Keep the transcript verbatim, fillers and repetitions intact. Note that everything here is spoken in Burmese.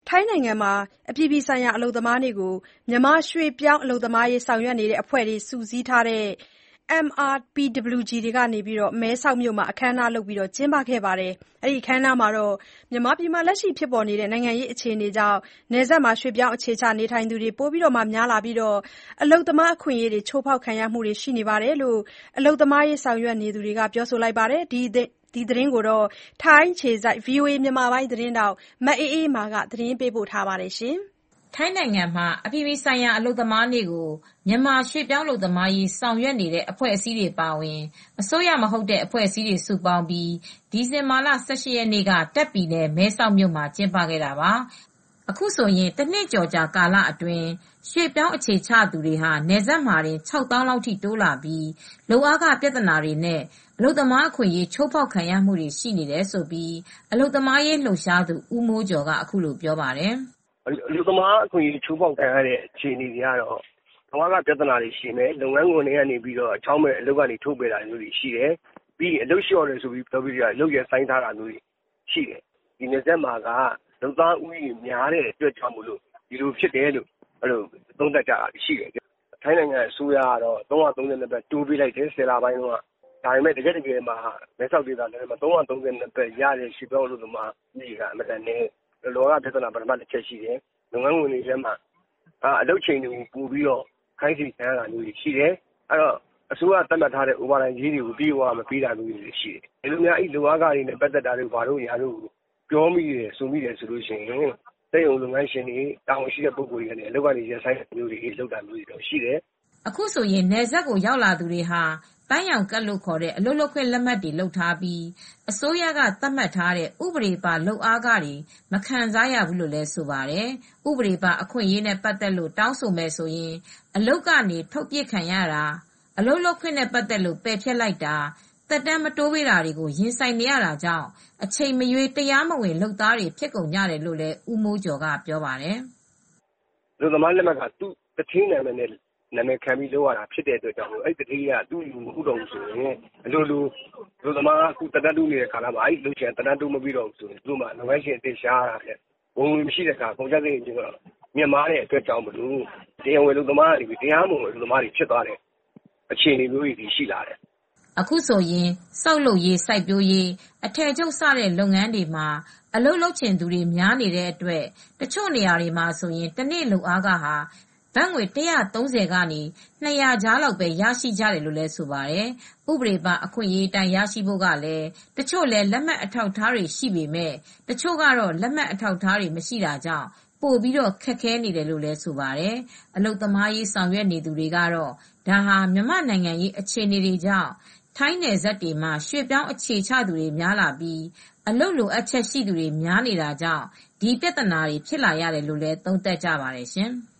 ထိုင်းနိုင်ငံမှာအပြည်ပြည်ဆိုင်ရာအလုပ်သမားနေ့ကိုမြန်မာရွှေ့ပြောင်းအလုပ်သမားရေးဆောင်ရွက်နေတဲ့အဖွဲ့တွေစုစည်းထားတဲ့ M R P W G တွေကမဲဆောက်မြို့မှာအခမ်းအနားလုပ်ကျင်းပခဲ့ပါတယ်။ အဲဒီအခမ်းအနားမှာမြန်မာပြည်မှာလက်ရှိဖြစ်ပေါ်နေတဲ့နိုင်ငံရေးအခြေအနေကြောင့်နယ်စပ်မှာရွှေ့ပြောင်းအခြေချနေထိုင်သူတွေပိုများလာပြီးအလုပ်သမားအခွင့်အရေးတွေချိုးဖောက်ခံရမှုတွေရှိနေတယ်လို့အလုပ်သမားရေးဆောင်ရွက်နေသူတွေကပြောပါတယ်။ ဒီသတင်းကိုထိုင်းအခြေစိုက် ဗွီအိုအေသတင်းထောက်မအေးအေးမာကသတင်းပေးပို့ထားပါတယ်။ထိုင်းနိုင်ငံမှာအပြည်ပြည်ဆိုင်ရာအလုပ်သမားနေ့ကိုမြန်မာရွှေ့ပြောင်းအလုပ်သမားရေးဆောင်ရွက်နေတဲ့အဖွဲ့အစည်းတွေပါဝင် အစိုးရမဟုတ်တဲ့အဖွဲ့အစည်းတွေစုပေါင်းပြီး ဒီဇင်ဘာလ ၁၈ ရက်နေ့က တာ့ခ်ပြည်နယ်မဲဆောက်မြို့မှာကျင်းပခဲ့တာပါ။ အခုဆိုရင်တနှစ်ကျော်ကြာကာလအတွင်း ရွှေ့ပြောင်းအခြေချသူတွေဟာနယ်စပ်မှာတင် ခြောက်သောင်းလောက်ထိတိုးလာပြီး လုပ်အားခပြဿနာတွေနဲ့ အလုပ်သမားအခွင့်အရေးချိုးဖောက်ခံရမှုတွေရှိနေတယ်လို့ အလုပ်သမားရေးလှုပ်ရှားသူဦးမိုးကျော်ကအခုလိုပြောပါတယ်။ "အလုပ်သမားအခွင့်အရေးချိုးဖောက်ခံရတဲ့အခြေအနေတွေကတော့လုပ်အားခပြဿနာတွေရှိမယ်။ လုပ်ငန်းခွင်ထဲကနေအကြောင်းမဲ့အလုပ်ကနေထုတ်ပယ်တာတွေရှိတယ်။ ပြီးရင်အလုပ်လျှော့တယ်ဆိုပြီးအလုပ်ရပ်ဆိုင်းထားတာတွေရှိတယ်။ ဒီနယ်စပ်မှာကလုပ်သားဦးရေများတဲ့အတွက်ကြောင့်မို့ဒီလိုဖြစ်တယ်လို့သုံးသပ်ကြတာရှိတယ်။ ထိုင်းနိုင်ငံအစိုးရကတော့သုံးရာသုံးဆယ်နှစ်ပတ်တိုးပေးလိုက်တယ် ဆယ်လပိုင်းတုန်းက။ ဒါပေမဲ့တကယ့်တကယ်မှာမဲဆောက်ဒေသထဲမှာသုံးရာသုံးဆယ်နှစ်ပတ်ရတဲ့ရွှေ့ပြောင်းအလုပ်သမားဦးရေကအင်မတန်နည်းတယ်။ လုပ်အားခပြဿနာပထမတချက်ရှိတယ်။ လုပ်ငန်းခွင်တွေထဲမှာအလုပ်ချိန်တွေပိုပြီးခိုင်းစေခံရတာမျိုးတွေရှိတယ်။ အဲဒီတော့အစိုးရသတ်မှတ်ထားတဲ့ အိုဗာတိုင်ကြေးတွေကိုအပြည့်အဝမပေးတာမျိုးတွေရှိတယ်။ ဒီလိုများလုပ်အားခတွေနဲ့ပတ်သက်တာတို့ဘာတို့ပြောမိတယ်ဆိုမိတယ်ဆိုရင်စက်ရုံလုပ်ငန်းရှင်တွေတာဝန်ရှိတဲ့ပုဂ္ဂိုလ်တွေကနေအလုပ်ကနေရပ်ဆိုင်းတာမျိုးတွေလုပ်တာမျိုးတွေရှိတယ်။ " အခုဆိုရင်နယ်စပ်ကိုရောက်လာသူတွေဟာပန်းရောင်ကဒ်လို့ခေါ်တဲ့အလုပ်လုပ်ခွင့်လက်မှတ်တွေလုပ်ထားပြီး အစိုးရကသတ်မှတ်ထားတဲ့ဥပဒေပါလုပ်အားခတွေမခံစားရဘူးလို့လည်းဆိုပါတယ်။ ဥပဒေပါအခွင့်အရေးနဲ့ပတ်သက်လို့တောင်းဆိုမယ်ဆိုရင် အလုပ်ကနေထုတ်ပစ်ခံရတာ၊ အလုပ်လုပ်ခွင့်နဲ့ပတ်သက်လို့ပယ်ဖျက်လိုက်တာ၊ သက်တမ်းမတိုးပေးတာတွေကိုရင်ဆိုင်နေရတာကြောင့် အချိန်မရွေးတရားမဝင်လုပ်သားတွေဖြစ်ကုန်ကြတယ်လို့လည်းဦးမိုးကျော်ကပြောပါတယ်။ "အလုပ်သမားလက်မှတ်ကသူ့သူဌေးနာမည်နဲ့နာမည်ခံပြီးလုပ်ရတာဖြစ်တဲ့အတွက်အဲဒီသူဌေးကသူ့လူမဟုတ်တော့ဘူးဆိုရင်အလိုလိုအလုပ်သမားသက်တမ်းတိုးနေတဲ့ကာလမှာအဲဒီအလုပ်ရှင်ကသက်တမ်းတိုးမပေးတော့ဘူးဆိုရင်သူတို့မှာလုပ်ငန်းရှင်အသစ်ရှာရတာဝင်ငွေမရှိတဲ့အခါကုန်ကျစရိတ်မြင့်မားတဲ့အတွက်ကြောင့်မို့တရားဝင်အလုပ်သမားကနေတရားမဝင်အလုပ်သမားတွေဖြစ်သွားတဲ့အခြေအနေမျိုးတွေရှိလာတယ်။ " အခုဆိုရင်ဆောက်လုပ်ရေးစိုက်ပျိုးရေးအထည်ချုပ်စတဲ့လုပ်ငန်းတွေမှာအလုပ်လုပ်ချင်သူတွေများနေတဲ့အတွက်တချို့နေရာတွေမှာဆိုရင်တနေ့လုပ်အားခဟာဘတ်ငွေ ၁၃၀ ကနေ ၂၀၀ ကြားလောက်ပဲရရှိကြတယ်လို့လည်းဆိုပါတယ်။ ဥပဒေပါအခွင့်အရေးအတိုင်းရရှိဖို့ကလည်းတချို့လည်းလက်မှတ်အထောက်အထားတွေရှိပေမယ့်တချို့ကတော့လက်မှတ်အထောက်အထားတွေမရှိတာကြောင့်ပိုပြီးခက်ခဲနေတယ်လို့လည်းဆိုပါတယ်။ အလုပ်သမားရေးဆောင်ရွက်နေသူတွေကတော့ ဒါဟာမြန်မာ့နိုင်ငံရေးအခြေအနေတွေကြောင့်ထိုင်းနယ်စပ်တွေမှာရွှေ့ပြောင်းအခြေချသူတွေများလာပြီး အလုပ်လိုအပ်ချက်ရှိသူတွေများနေတာကြောင့်ဒီပြဿနာတွေဖြစ်လာရတယ်လို့လည်းသုံးသပ်ကြပါတယ်ရှင်။